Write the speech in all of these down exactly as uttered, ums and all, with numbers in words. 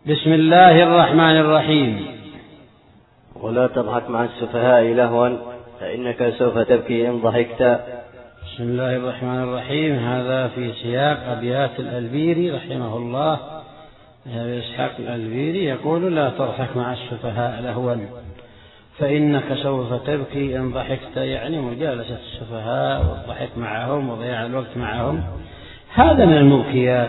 بسم الله الرحمن الرحيم. ولا تضحك مع السفهاء لهوا فإنك سوف تبكي إن ضحكت. بسم الله الرحمن الرحيم. هذا في سياق أبيات الألبيري رحمه الله. أبي إسحاق الألبيري يقول: لا تضحك مع السفهاء لهوا فإنك سوف تبكي إن ضحكت، يعني مجالسة السفهاء والضحك معهم وضياع الوقت معهم هذا من المبكيات.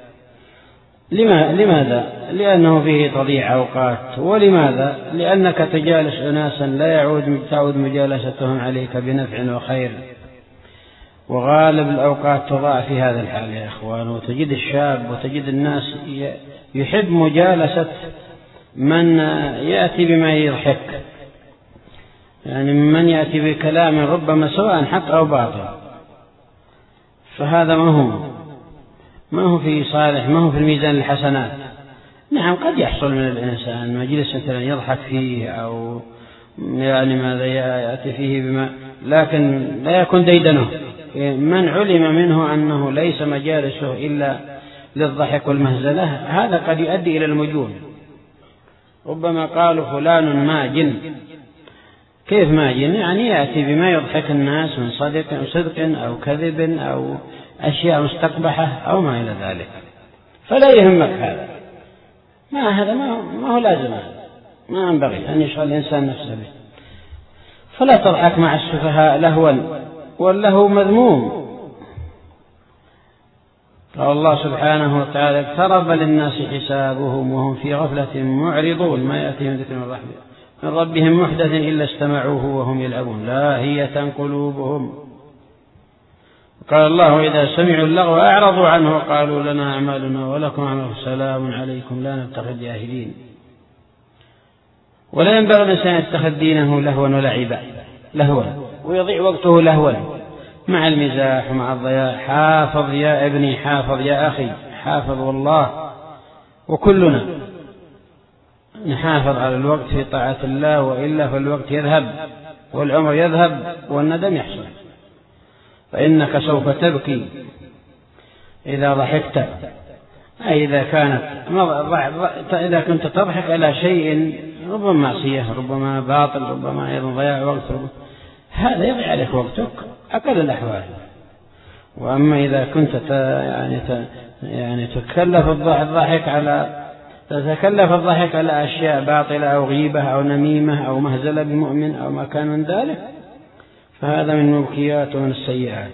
لماذا؟ لأنه فيه تضييع أوقات. ولماذا؟ لأنك تجالس أناسا لا يعود تعود مجالستهم عليك بنفع وخير، وغالب الأوقات تضاع في هذا الحال يا إخوان. وتجد الشاب وتجد الناس يحب مجالسة من يأتي بما يضحك، يعني من يأتي بكلام ربما سواء حق أو باطل، فهذا ما هو ما هو في صالح، ما هو في الميزان الحسنات. نعم قد يحصل من الإنسان مجلس مثلا يضحك فيه أو يعني ماذا يأتي فيه بما، لكن لا يكون ديدنه. من علم منه أنه ليس مجالسه إلا للضحك والمهزلة هذا قد يؤدي إلى المجون. ربما قالوا فلان ماجن. كيف ماجن؟ يعني يأتي بما يضحك الناس من صدق صدق أو كذب أو أشياء مستقبحة أو ما إلى ذلك، فلا يهمك هذا. ما هذا ما, ما هو لازم، ما ينبغي أن يشغل الإنسان نفسه به. فلا تضحك مع السفهاء لهوا، واللهو مذموم. قال الله سبحانه وتعالى: اقترب للناس حسابهم وهم في غفلة معرضون ما يأتيهم ذكر من رحمة من ربهم محدث إلا استمعوه وهم يلعبون لاهية قلوبهم. قال الله: إذا سمعوا اللغو أعرضوا عنه وقالوا لنا أعمالنا ولكم أعمالكم سلام عليكم لا نبتغي الجاهلين. ولا ينبغي الإنسان يتخذ دينه لهوا ولعبا لهوا ويضيع وقته لهوا مع المزاح ومع الضياع. حافظ يا ابني، حافظ يا أخي، حافظ والله. وكلنا نحافظ على الوقت في طاعة الله، وإلا فالوقت يذهب والعمر يذهب والندم يحصل. فإنك سوف تبكي إذا ضحكت، أي إذا كانت إذا كنت تضحك على شيء ربما معصية ربما باطل ربما أيضا ضياع وقت، هذا يضيع عليك وقتك أقل الأحوال. وأما إذا كنت يعني يعني تكلف الضحك على تتكلف الضحك على أشياء باطلة أو غيبة أو نميمة أو مهزلة بمؤمن أو ما كان من ذلك، فهذا من المبكيات ومن السيئات.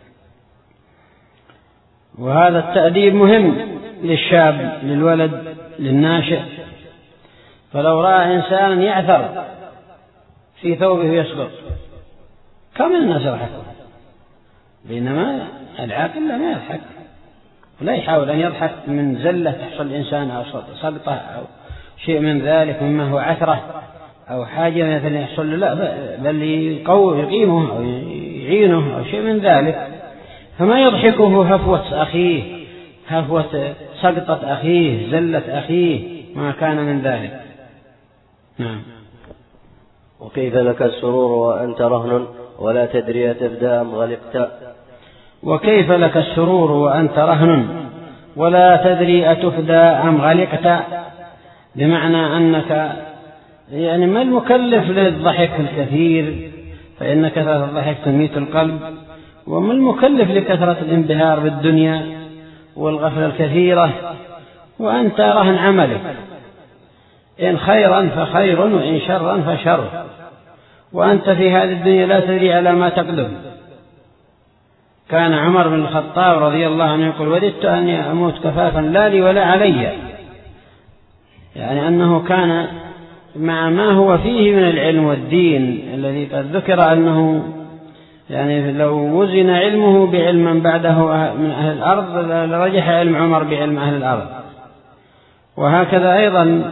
وهذا التأديب مهم للشاب للولد للناشئ. فلو رأى إنسانا يعثر في ثوبه يسقط كم من الناس يضحكون، بينما العاقل لا ما يضحك ولا يحاول أن يضحك من زلة تحصل الإنسان أو سقطة أو شيء من ذلك مما هو عثرة أو حاجة مثلا يحصل، لا بل يقوي يقيمه أو يعينه أو شيء من ذلك. فما يضحكه هفوة أخيه، هفوة سقطة أخيه، زلة أخيه، ما كان من ذلك. نعم. وكيف لك السرور وأنت رهن ولا تدري أتفدى أم غلقت. وكيف لك السرور وأنت رهن ولا تدري أتفدى أم غلقت، بمعنى أنك يعني ما المكلف للضحك الكثير، فإن كثرة الضحك تميت القلب. وما المكلف لكثرة الانبهار بالدنيا والغفلة الكثيرة، وأنت رهن عملك، إن خيرا فخير وإن شرا فشر، وأنت في هذه الدنيا لا تدري على ما تقدم. كان عمر بن الخطاب رضي الله عنه يقول: وددت أني أموت كفافا لا لي ولا علي، يعني أنه كان مع ما هو فيه من العلم والدين الذي قد ذكر أنه يعني لو وزن علمه بعلم من بعده من أهل الأرض لرجح علم عمر بعلم أهل الأرض. وهكذا أيضا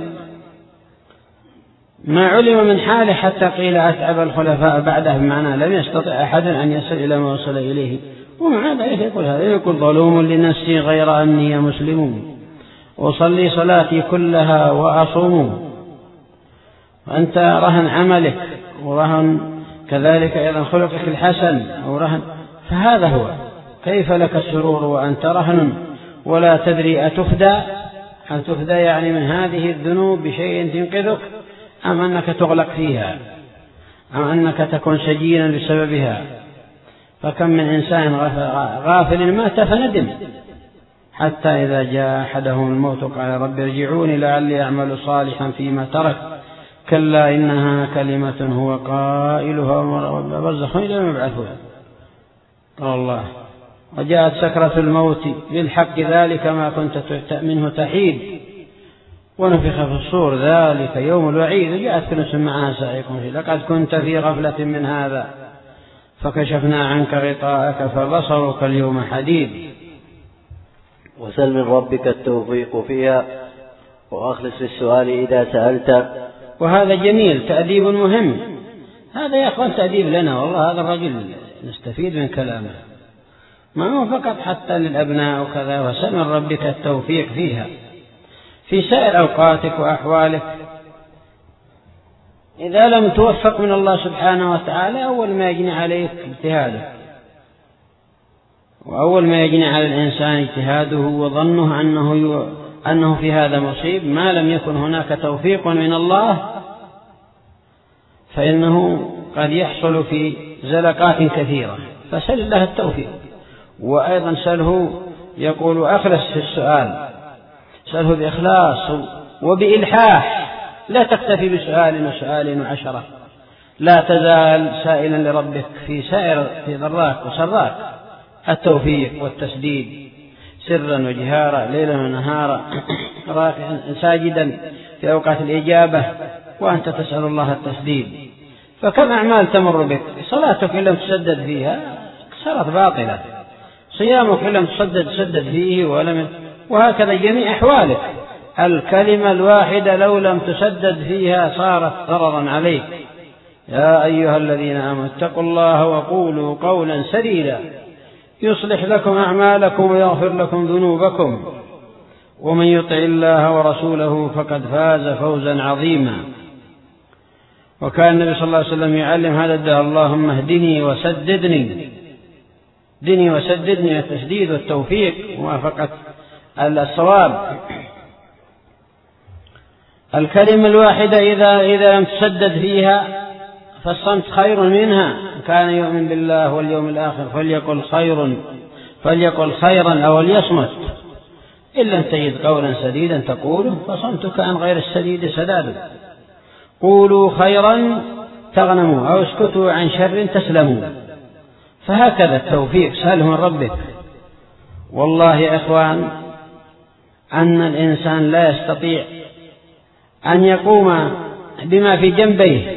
ما علم من حاله حتى قيل أتعب الخلفاء بعده، بمعنى لم يستطع أحد أن يصل إلى ما وصل إليه. ومع ذلك يقول هذا، يقول: ظلوم لنفسي غير أني مسلم أصلي صلاتي كلها وأصوم. وأنت رهن عملك ورهن كذلك أيضا خلقك الحسن أو رهن. فهذا هو كيف لك السرور وأنت رهن ولا تدري أتفدى هل تفدى يعني من هذه الذنوب بشيء تنقذك، أم أنك تغلق فيها، أم أنك تكون سجينا بسببها؟ فكم من إنسان غافل مات فندم، حتى إذا جاء أحدهم الموت قال رب ارجعوني لعلي أعمل صالحا فيما ترك، كلا إنها كلمة هو قائلها ومن برزخ إلى يوم يبعثون. قال الله وجاءت سكرة الموت بالحق ذلك ما كنت منه تحيد ونفخ في الصور ذلك يوم الوعيد، جاءت كل نفس معها سائق فيه لقد كنت في غفلة من هذا فكشفنا عنك غطاءك فبصرك اليوم حديد. وسل من ربك التوفيق فيها وأخلص في السؤال إذا سألت. وهذا جميل، تأديب مهم، هذا يا أخوان تأديب لنا، والله هذا الرجل نستفيد من كلامه، ما هو فقط حتى للأبناء وكذا. وسل من ربك التوفيق فيها في سائر أوقاتك وأحوالك. إذا لم توفق من الله سبحانه وتعالى أول ما يجني عليك اجتهادك، وأول ما يجني على الإنسان اجتهاده وظنه أنه, أنه في هذا مصيب، ما لم يكن هناك توفيق من الله فإنه قد يحصل في زلقات كثيرة، فسل الله التوفيق. وأيضا سله، يقول أخلص في السؤال، سله بإخلاص وبإلحاح، لا تكتفي بسؤال وسؤال وعشرة، لا تزال سائلا لربك في سائر في ضراك وسراك التوفيق والتسديد سرا وجهارا ليلا ونهارا، راكعا ساجدا في أوقات الإجابة وأنت تسأل الله التسديد. فكم أعمال تمر بك، صلاتك إن لم تسدد فيها صارت باطلة، صيامك إن لم تسدد تسدد فيه ولم، وهكذا جميع أحوالك. الكلمة الواحدة لو لم تسدد فيها صارت ضررا عليك. يا أيها الذين آمنوا اتقوا الله وقولوا قولا سديدا يصلح لكم أعمالكم ويغفر لكم ذنوبكم ومن يطع الله ورسوله فقد فاز فوزا عظيما. وكان النبي صلى الله عليه وسلم يعلم هذا الدعاء اللهم اهدني وسددني، اهدني وسددني، التسديد والتوفيق موافقة الصواب. الكلمة الواحدة إذا إذا لم تسدد فيها فالصمت خير منها، كان يؤمن بالله واليوم الآخر فليقل خير فليقل خيرا أو ليصمت، إن لم تجد قولا سديدا تقوله فصمتك عن غير السديد سداد. قولوا خيرا تغنموا أو اسكتوا عن شر تسلموا. فهكذا التوفيق سأله من ربك. والله يا إخوان أن الإنسان لا يستطيع أن يقوم بما في جنبيه،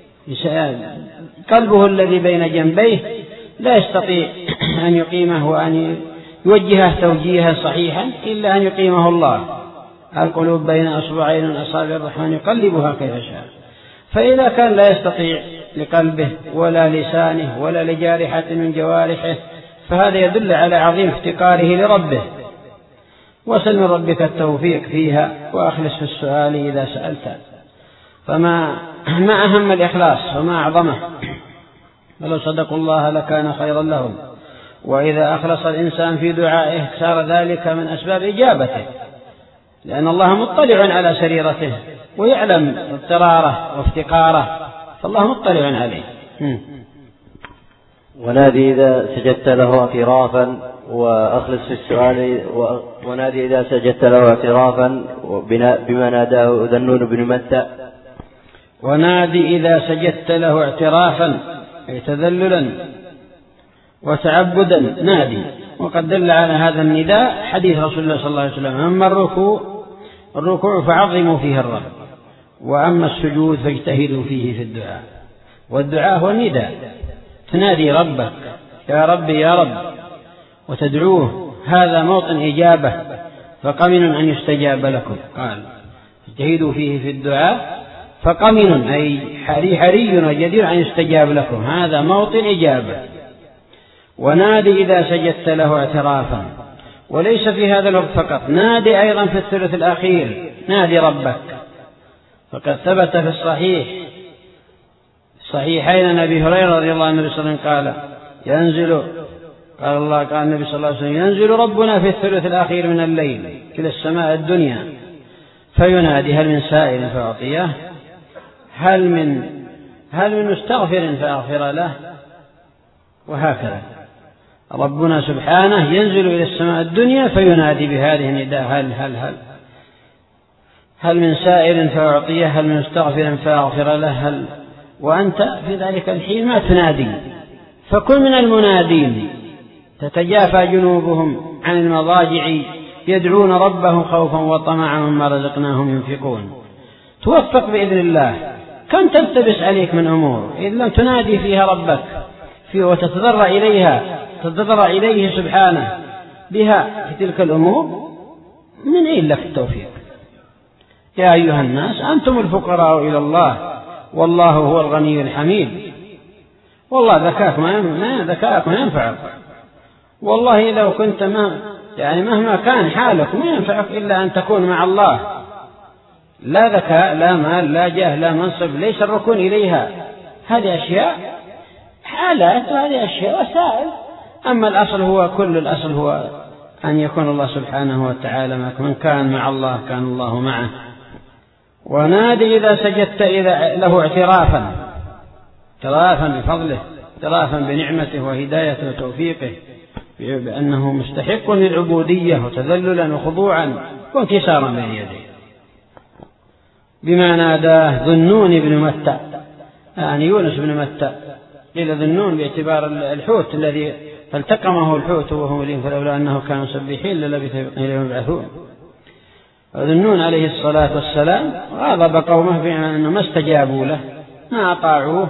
قلبه الذي بين جنبيه لا يستطيع أن يقيمه وأن يوجهه توجيها صحيحا إلا أن يقيمه الله. القلوب بين أصبعين من أصابع الرحمن يقلبها كيف شاء. فإذا كان لا يستطيع لقلبه ولا لسانه ولا لجارحة من جوارحه فهذا يدل على عظيم افتقاره لربه. وسل من ربك التوفيق فيها وأخلص في السؤال إذا سألت. فما ما أهم الإخلاص وما أعظمه، ولو صدقوا الله لكان خيرا لهم. وإذا أخلص الإنسان في دعائه صار ذلك من أسباب إجابته، لأن الله مطلع على سريرته ويعلم اضطراره وافتقاره، فالله مطلع عليه. ونادي إذا سجدت له اعترافا وأخلص في السؤال، ونادي إذا سجدت له اعترافا بما ناداه ذنون بن متى. ونادي إذا سجدت له اعترافا أي تذللا وتعبدا نادي. وقد دل على هذا النداء حديث رسول الله صلى الله عليه وسلم: أما الركوع الركوع فعظموا فيه الرب، وأما السجود فاجتهدوا فيه في الدعاء. والدعاء هو النداء، تنادي ربك يا ربي يا رب وتدعوه، هذا موطن إجابة، فقمن أن يستجاب لكم. قال اجتهدوا فيه في الدعاء، فقمن أي حري حري وجدير أن يستجاب لكم، هذا موطن إجابة. ونادي إذا سجدت له اعترافا، وليس في هذا الوقت فقط، نادي أيضا في الثلث الأخير، نادي ربك. فقد ثبت في الصحيح صحيحين عن أبي هريرة رضي الله عنه قال: ينزل قال الله قال النبي صلى الله عليه وسلم ينزل ربنا في الثلث الأخير من الليل إلى السماء الدنيا فينادي هل من سائل فأعطيه، هل من هل من مستغفر فأغفر له، وهكذا ربنا سبحانه ينزل إلى السماء الدنيا فينادي بهذه النداء هل هل هل هل من سائل فأعطيه، هل من مستغفر فأغفر له، هل وأنت في ذلك الحين ما تنادي. فكن من المنادين. تتجافى جنوبهم عن المضاجع يدعون ربهم خوفا وطمعا مما رزقناهم ينفقون. توفق بإذن الله. كم تلتبس عليك من أمور إذ لم تنادي فيها ربك فيه وتتضرع إليها تتضرع إليه سبحانه بها في تلك الأمور، من أين لك التوفيق؟ يا أيها الناس أنتم الفقراء إلى الله والله هو الغني الحميد. والله ذكاءك ما ذكاءك ما ينفعك، والله لو كنت ما يعني مهما كان حالك ما ينفعك إلا أن تكون مع الله. لا ذكاء لا مال لا جاه لا منصب ليس الركون إليها، هذه أشياء حالات وهذه أشياء وسائل. أما الأصل هو كل الأصل هو أن يكون الله سبحانه وتعالى معك، من كان مع الله كان الله معه. ونادي إذا سجدت إذا له اعترافا اعترافا بفضله اعترافا بنعمته وهدايته وتوفيقه بأنه مستحق للعبودية وتذللا وخضوعا وانكسارا بين يديه. بما ناداه ذنون بن متى يعني يونس بن متى إلى ذنون باعتبار الحوت الذي فالتقمه الحوت وهو مليم فلولا أنه كانوا مسبحين للبث إليهم يبعثون. ذنون عليه الصلاة والسلام غضب قومه بأنه ما استجابوا له ما أطاعوه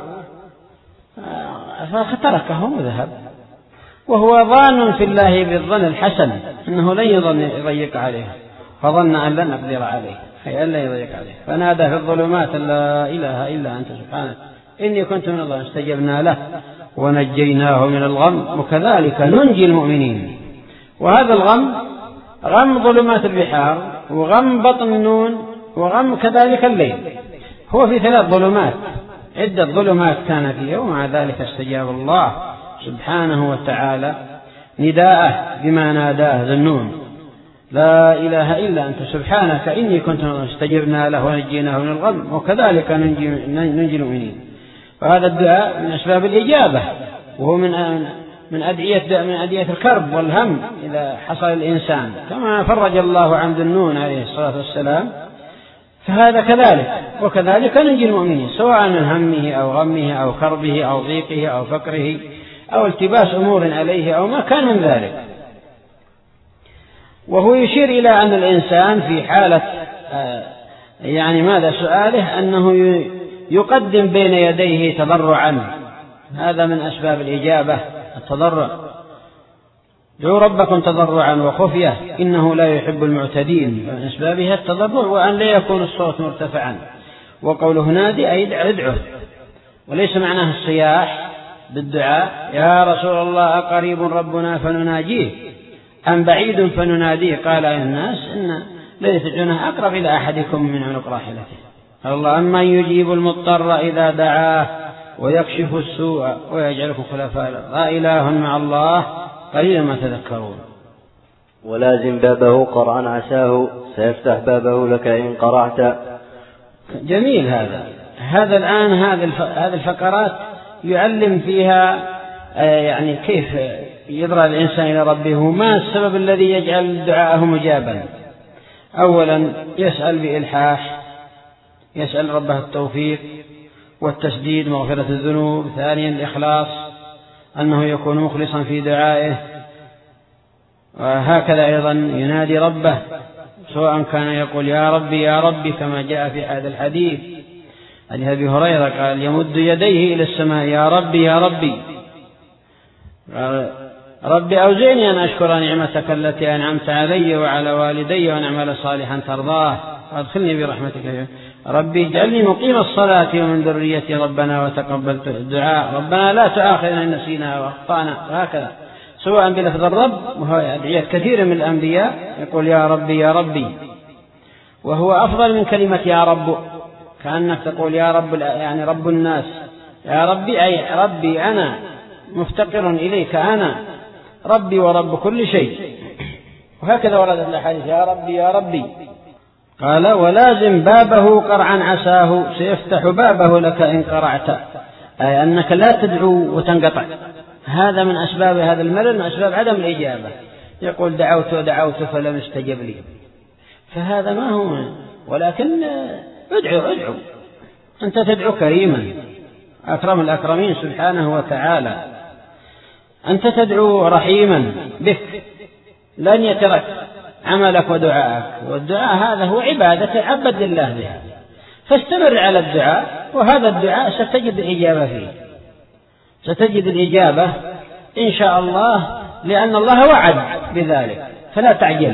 فتركهم وذهب، وهو ظان في الله بالظن الحسن أنه لن يضيق عليه، فظن أن لن نقدر عليه أي أن لا يضيق عليه، فنادى في الظلمات لا إله إلا أنت سبحانك إني كنت من الظالمين. استجبنا له ونجيناه من الغم وكذلك ننجي المؤمنين. وهذا الغم غم ظلمات البحار وغم بطن النون وغم كذلك الليل، هو في ثلاث ظلمات عدة ظلمات كان فيه، ومع ذلك استجاب الله سبحانه وتعالى نداءه بما ناداه ذنون لا إله إلا أنت سبحانك إني كنت من الظالمين. استجبنا له ونجيناه من الغم وكذلك ننجي, ننجي المؤمنين. فهذا الدعاء من أسباب الإجابة، وهو من من أدعية من أدعية الكرب والهم إذا حصل الإنسان، كما فرج الله عن ذنون عليه الصلاة والسلام، فهذا كذلك وكذلك ننجي المؤمنين سواء من همه أو غمه أو كربه أو ضيقه أو فقره أو التباس أمور عليه أو ما كان من ذلك. وهو يشير إلى أن الإنسان في حالة يعني ماذا سؤاله أنه يقدم بين يديه تضرعا، هذا من أسباب الإجابة التضرع. دعوا ربكم تضرعا وخفية إنه لا يحب المعتدين، من أسبابها التضرع وأن لا يكون الصوت مرتفعا. وقوله نادي أي ادعه، وليس معناه الصياح بالدعاء يا رسول الله أقريب ربنا فنناجيه أم بعيد فنناديه. قال أيها الناس إن ليس جنه أقرب إلى أحدكم من عنق راحلته. الله أما يجيب المضطر إذا دعاه ويكشف السوء ويجعلكم خلفاء الأرض أإله مع الله قليلا ما تذكرون. ولازم بابه قرعا عساه سيفتح بابه لك إن قرعت. جميل هذا هذا الآن هذه الفقرات يعلم فيها يعني كيف يضرع الإنسان إلى ربه وما السبب الذي يجعل دعاءه مجابا. أولا يسأل بإلحاح، يسأل ربه التوفيق والتسديد مغفرة الذنوب. ثانيا الإخلاص، أنه يكون مخلصا في دعائه. وهكذا أيضا ينادي ربه سواء كان يقول يا ربي يا ربي كما جاء في هذا الحديث عن أبي هريرة قال يمد يديه إلى السماء يا ربي يا ربي ربي أوزعني أن أشكر نعمتك التي أنعمت علي وعلى والدي وأن أعمل صالحا ترضاه وأدخلني برحمتك. ربي اجعلني مقيم الصلاة ومن ذريتي ربنا وتقبل الدعاء. ربنا لا تؤاخذنا إن نسينا وأخطأنا. وهكذا سواء بلفظ الرب، وهو أدعية كثير من الأنبياء يقول يا ربي يا ربي، وهو أفضل من كلمة يا رب، كأنك تقول يا رب يعني رب الناس. يا ربي أي ربي أنا مفتقر إليك أنا. ربي ورب كل شيء. وهكذا وردت الأحاديث يا ربي يا ربي. قال ولازم بابه قرعا عساه سيفتح بابه لك إن قرعت، أي أنك لا تدعو وتنقطع. هذا من أسباب هذا الملل، من أسباب عدم الإجابة. يقول دعوت ودعوت فلم يستجب لي، فهذا ما هو. ولكن ادعو ادعو، أنت تدعو كريما أكرم الأكرمين سبحانه وتعالى، أنت تدعو رحيما بك، لن يترك عملك ودعاءك، والدعاء هذا هو عبادة تعبد لله بها، فاستمر على الدعاء، وهذا الدعاء ستجد الإجابة فيه، ستجد الإجابة إن شاء الله، لأن الله وعد بذلك، فلا تعجل.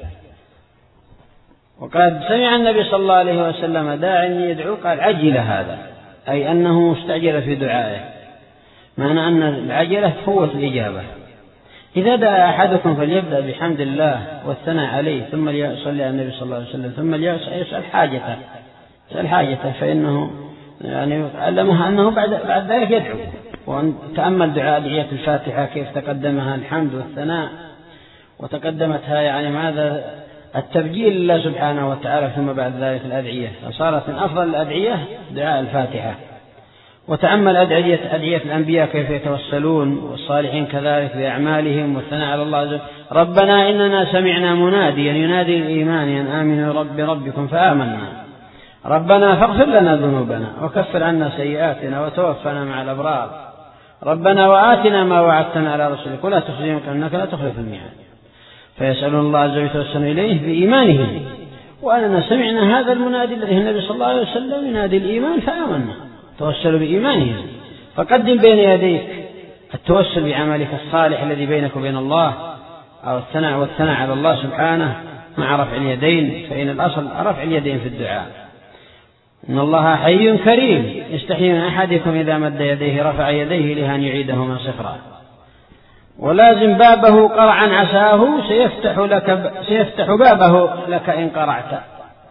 وقد سمع النبي صلى الله عليه وسلم داعي يدعو قال عجل هذا، أي أنه مستعجل في دعائه، معنى أن العجلة تفوت الإجابة. إذا دعا أحدكم فليبدأ بحمد الله والثناء عليه، ثم ليصلي على النبي صلى الله عليه وسلم، ثم ليسأل حاجته، يسأل حاجته، فإنه يعني علمها أنه بعد بعد ذلك يدعو. وأن تأمل دعاء أدعية الفاتحة كيف تقدمها الحمد والثناء، وتقدمتها يعني ماذا التبجيل لله سبحانه وتعالى، ثم بعد ذلك الأدعية، فصارت من أفضل الأدعية دعاء الفاتحة. وتأمل أدعية أدعية الأنبياء كيف يتوسلون، والصالحين كذلك بأعمالهم، والثناء على الله عز وجل. ربنا إننا سمعنا مناديا ينادي الإيمان أن آمنوا رب ربكم فآمنا، ربنا فاغفر لنا ذنوبنا وكفر عنا سيئاتنا وتوفنا مع الأبرار، ربنا وآتنا ما وعدتنا على رسلك ولا تخزنا إنك لا تخلف الميعاد. فيسألون الله عز وجل يتوسل إليه بإيمانهم، وأننا سمعنا هذا المنادي الذي النبي صلى الله عليه وسلم ينادي الإيمان فآمنا، توسلوا بإيمانهم. فقدم بين يديك التوسل بعملك الصالح الذي بينك وبين الله، أو الثناء والثناء على الله سبحانه مع رفع اليدين، فإن الأصل رفع اليدين في الدعاء. إن الله حي كريم يستحي من أحدكم إذا مد يديه رفع يديه لأن يعيدهما صفرا. ولازم بابه قرعا عساه سيفتح لك سيفتح بابه لك إن قرعت.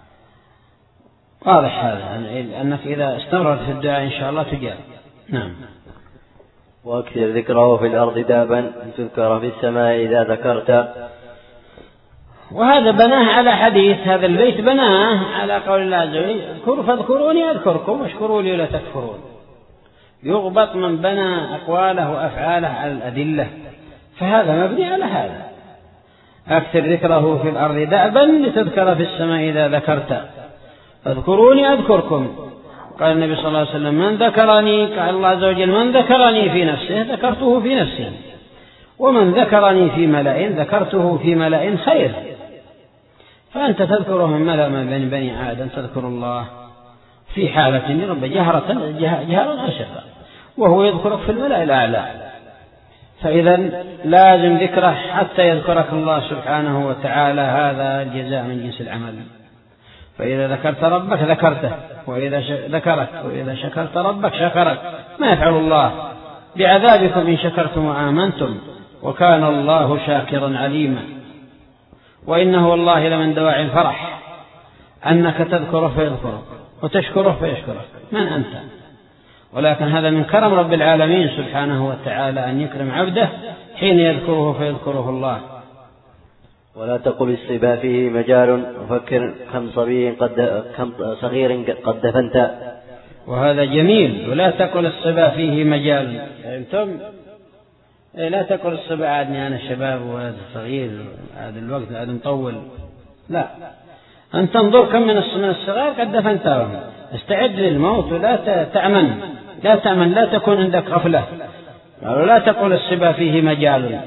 واضح هذا أنك إذا استمرت في الدعاء إن شاء الله تجاب. نعم. وأكثر ذكره في الأرض دابا تذكر في السماء إذا ذكرت. وهذا بناه على حديث هذا البيت، بناه على قول الله عز وجل اذكروا فاذكروني أذكركم واشكروا لي لا تكفرون. يغبط من بنى أقواله وأفعاله على الأدلة، فهذا مبني على هذا. أكثر ذكره في الأرض دأبا لتذكر في السماء إذا ذكرت، فاذكروني أذكركم. قال النبي صلى الله عليه وسلم من ذكرني، قال الله عز وجل من ذكرني في نفسه ذكرته في نفسي، ومن ذكرني في ملأ ذكرته في ملأ خير. فأنت تذكره من ملأ من بني آدم، تذكر الله في حالة رب جهرة جهرا أشرا، وهو يذكرك في الملأ الأعلى. فإذا لازم ذكره حتى يذكرك الله سبحانه وتعالى، هذا الجزاء من جنس العمل. فإذا ذكرت ربك ذكرته، وإذا ذكرك، وإذا شكرت ربك شكرك. ما يفعل الله بعذابكم إن شكرتم وآمنتم وكان الله شاكرا عليما. وإنه والله لمن دواعي الفرح أنك تذكره فيذكرك وتشكره فيشكرك. من أنت؟ ولكن هذا من كرم رب العالمين سبحانه وتعالى أن يكرم عبده حين يذكره فيذكره الله. ولا تقل الصبا فيه مجال وفكر كم صبي قد كم صغير قد دفنت. وهذا جميل. ولا تقل الصبا فيه مجال، أنتم لا تقل الصبا عادني أنا شباب وهذا صغير هذا الوقت هذا مطول، لا، أن تنظر كم من الصغار قد دفنتهم. استعد للموت ولا تأمن، لا تأمن، لا تكون عندك غفلة. ولا تقل الصبا فيه مجال،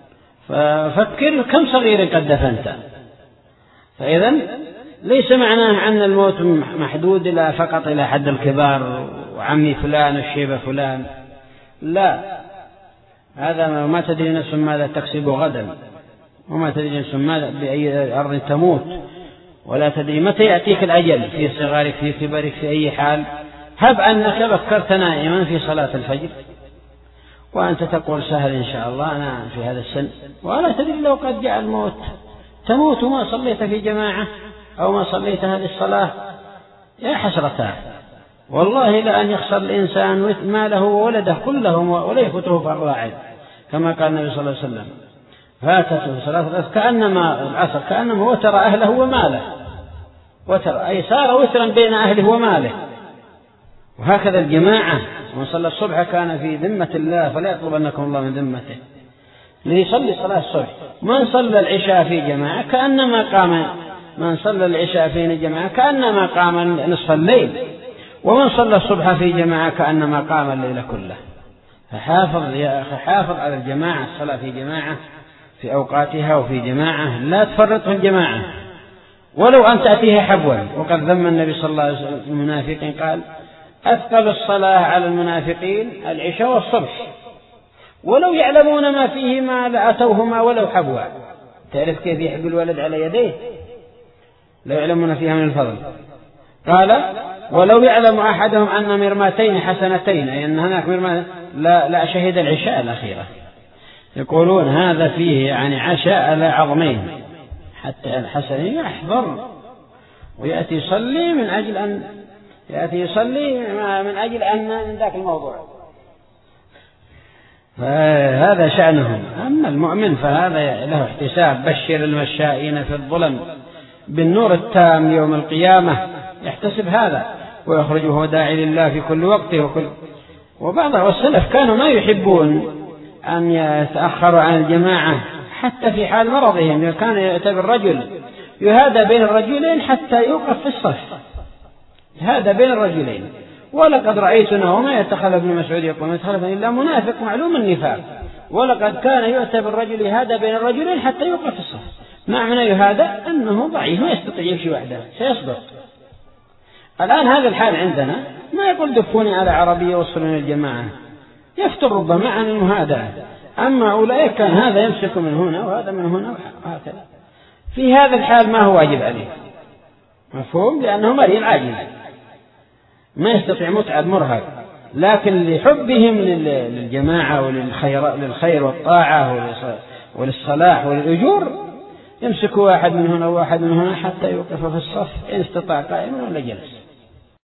ففكر كم صغير قد دفنت. فإذا ليس معناه أن الموت محدود إلى فقط إلى حد الكبار وعمي فلان والشيبة فلان، لا، هذا ما تدري نفس ماذا تكسب غدا، وما تدري نفس ماذا بأي أرض تموت، ولا تدري متى يأتيك الأجل في صغارك في كبرك في أي حال. هب أنك بكرت نائما في صلاة الفجر وأنت تقول سهل إن شاء الله أنا في هذا السن، ولا تدري لو قد جاء الموت تموت وما صليت في جماعة أو ما صليت هذه الصلاة. يا حسرتها والله لأن يخسر الإنسان ماله وولده كلهم ولا يفوته فرد واحد. كما قال النبي صلى الله عليه وسلم فاتته صلاة العصر كأنما العصر كأنما وتر أهله وماله، وتر أي صار وترا بين أهله وماله. وهكذا الجماعة، من صلى الصبح كان في ذمة الله فلا يطلبنكم الله من ذمته، ليصلي صلاة الصبح. من صلى العشاء في جماعة كأنما قام من صلى العشاء في جماعة كأنما قام نصف الليل، ومن صلى الصبح في جماعة كأنما قام الليل كله. فحافظ يا أخي، حافظ على الجماعة، الصلاة في جماعة في أوقاتها وفي جماعة، لا تفرط في الجماعة ولو أن تأتيها حبوا. وقد ذم النبي صلى الله عليه وسلم المنافقين قال أثقل الصلاة على المنافقين العشاء والصبح ولو يعلمون ما فيهما لأتوهما ولو حبوا. تعرف كيف يحب الولد على يديه؟ لو يعلمون فيها من الفضل. قال ولو يعلم أحدهم أن مرماتين حسنتين، أي أن هناك مرمى لا, لا شهد العشاء الأخيرة. يقولون هذا فيه يعني عشاء على عظمين، حتى الحسن يحضر ويأتي يصلي من أجل أن يأتي يصلي من أجل أن من ذاك الموضوع. فهذا شأنهم. أما المؤمن فهذا له احتساب. بشر المشائين في الظلم بالنور التام يوم القيامة، يحتسب هذا ويخرجه داعي لله في كل وقت وكل. وبعض السلف كانوا ما يحبون أن يتأخروا عن الجماعة حتى في حال مرضهم. كان يعتبر الرجل يهادى بين الرجلين حتى يوقف في الصف، هذا بين الرجلين. ولقد رأيتنا وما يتخلف ابن مسعود يقول ما يتخلف إلا منافق معلوم النفاق. ولقد كان يعتبر الرجل يهادى بين الرجلين حتى يوقف في الصف. معنى يهادى أنه ضعيف ما يستطيع يمشي وحده سيسقط. الآن هذا الحال عندنا، ما يقول دفوني على عربية وصلوني الجماعة، يفتر ربما عن المهادة. أما أولئك كان هذا يمسك من هنا وهذا من هنا وهكذا. في هذا الحال ما هو واجب عليه، مفهوم، لأنه مريض عاجز ما يستطيع، متعب مرهق. لكن لحبهم للجماعة وللخير للخير والطاعة وللصلاح وللأجور يمسك واحد من هنا وواحد من هنا حتى يوقف في الصف إن استطاع قائما ولا جلس.